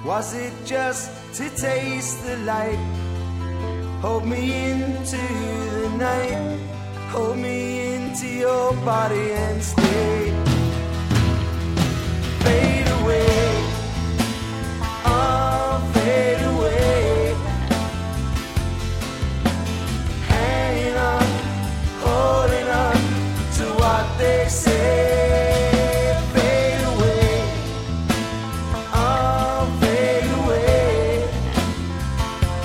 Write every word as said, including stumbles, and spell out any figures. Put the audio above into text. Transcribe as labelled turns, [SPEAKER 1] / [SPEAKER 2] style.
[SPEAKER 1] Was it just to taste the light? Hold me into the night. Hold me into your body and stay. Fade away. Oh, fade away. Hanging on, holding on to what they say.